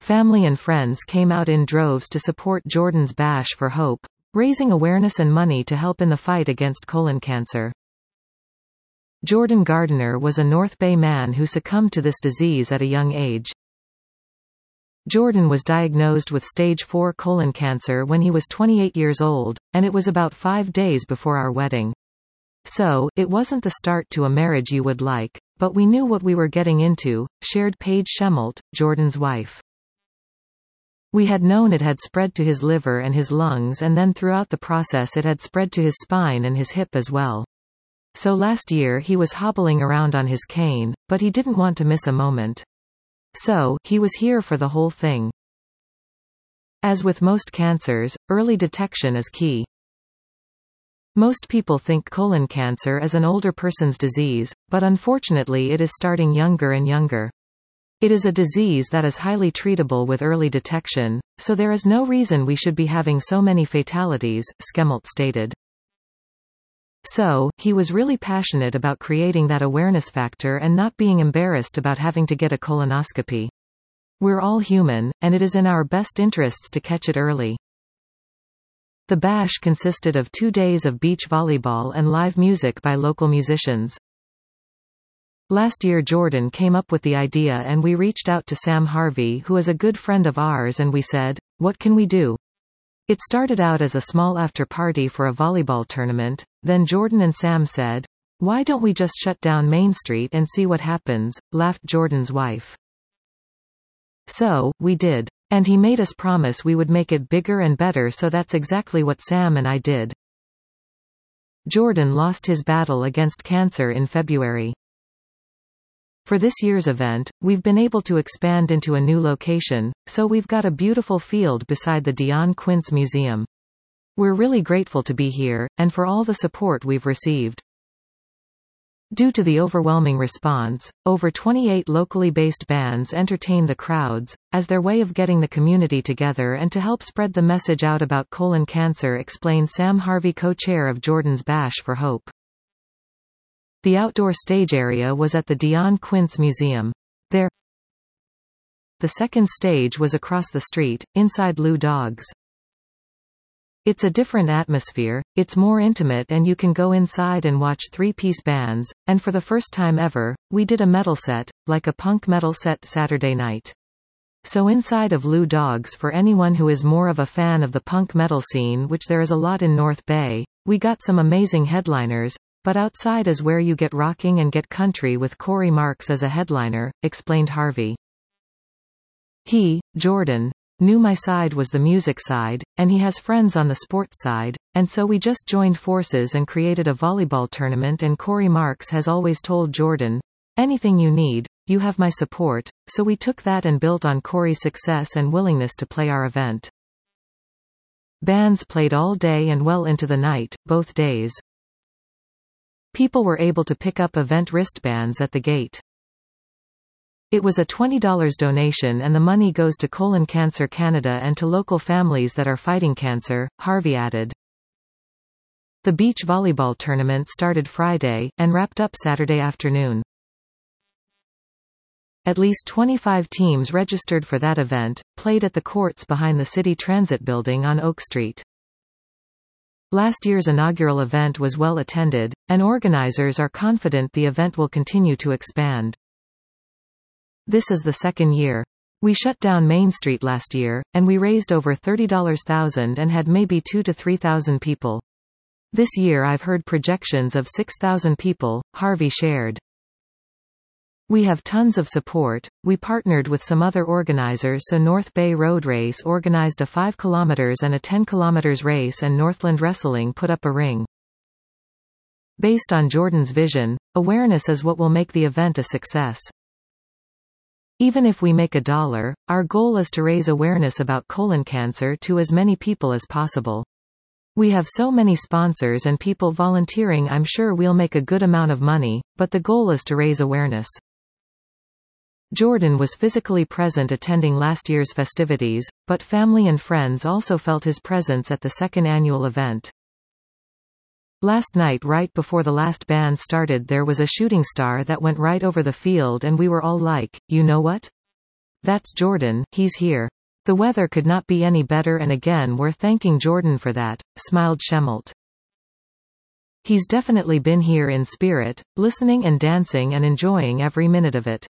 Family and friends came out in droves to support Jordan's Bash for Hope, raising awareness and money to help in the fight against colon cancer. Jordan Gardiner was a North Bay man who succumbed to this disease at a young age. Jordan was diagnosed with stage 4 colon cancer when he was 28 years old, and it was about 5 days before our wedding. So, it wasn't the start to a marriage you would like, but we knew what we were getting into, shared Paige Schemmelt, Jordan's wife. We had known it had spread to his liver and his lungs, and then throughout the process it had spread to his spine and his hip as well. So last year he was hobbling around on his cane, but he didn't want to miss a moment. So, he was here for the whole thing. As with most cancers, early detection is key. Most people think colon cancer is an older person's disease, but unfortunately it is starting younger and younger. It is a disease that is highly treatable with early detection, so there is no reason we should be having so many fatalities, Schemmelt stated. So, he was really passionate about creating that awareness factor and not being embarrassed about having to get a colonoscopy. We're all human, and it is in our best interests to catch it early. The bash consisted of 2 days of beach volleyball and live music by local musicians. Last year Jordan came up with the idea and we reached out to Sam Harvey, who is a good friend of ours, and we said, "What can we do?" It started out as a small after-party for a volleyball tournament, then Jordan and Sam said, "Why don't we just shut down Main Street and see what happens," laughed Jordan's wife. So, we did. And he made us promise we would make it bigger and better, so that's exactly what Sam and I did. Jordan lost his battle against cancer in February. For this year's event, we've been able to expand into a new location, so we've got a beautiful field beside the Dion Quince Museum. We're really grateful to be here, and for all the support we've received. Due to the overwhelming response, over 28 locally based bands entertain the crowds, as their way of getting the community together and to help spread the message out about colon cancer, explained Sam Harvey, co-chair of Jordan's Bash for Hope. The outdoor stage area was at the Dion Quince Museum. The second stage was across the street, inside Lou Dogs. It's a different atmosphere, it's more intimate, and you can go inside and watch 3-piece bands, and for the first time ever, we did a metal set, like a punk metal set Saturday night. So inside of Lou Dogs, for anyone who is more of a fan of the punk metal scene, which there is a lot in North Bay, we got some amazing headliners, but outside is where you get rocking and get country with Corey Marks as a headliner, explained Harvey. He, Jordan, knew my side was the music side, and he has friends on the sports side, and so we just joined forces and created a volleyball tournament, and Corey Marks has always told Jordan, "Anything you need, you have my support," so we took that and built on Corey's success and willingness to play our event. Bands played all day and well into the night, both days. People were able to pick up event wristbands at the gate. It was a $20 donation, and the money goes to Colon Cancer Canada and to local families that are fighting cancer, Harvey added. The beach volleyball tournament started Friday, and wrapped up Saturday afternoon. At least 25 teams registered for that event, played at the courts behind the City Transit Building on Oak Street. Last year's inaugural event was well attended, and organizers are confident the event will continue to expand. This is the second year. We shut down Main Street last year, and we raised over $30,000 and had maybe 2,000 to 3,000 people. This year I've heard projections of 6,000 people, Harvey shared. We have tons of support. We partnered with some other organizers, so North Bay Road Race organized a 5 km and a 10 km race, and Northland Wrestling put up a ring. Based on Jordan's vision, awareness is what will make the event a success. Even if we make $1, our goal is to raise awareness about colon cancer to as many people as possible. We have so many sponsors and people volunteering, I'm sure we'll make a good amount of money, but the goal is to raise awareness. Jordan was physically present attending last year's festivities, but family and friends also felt his presence at the second annual event. Last night, right before the last band started, there was a shooting star that went right over the field, and we were all like, "You know what? That's Jordan, he's here. The weather could not be any better and again we're thanking Jordan for that, smiled Shemalt. He's definitely been here in spirit, listening and dancing and enjoying every minute of it.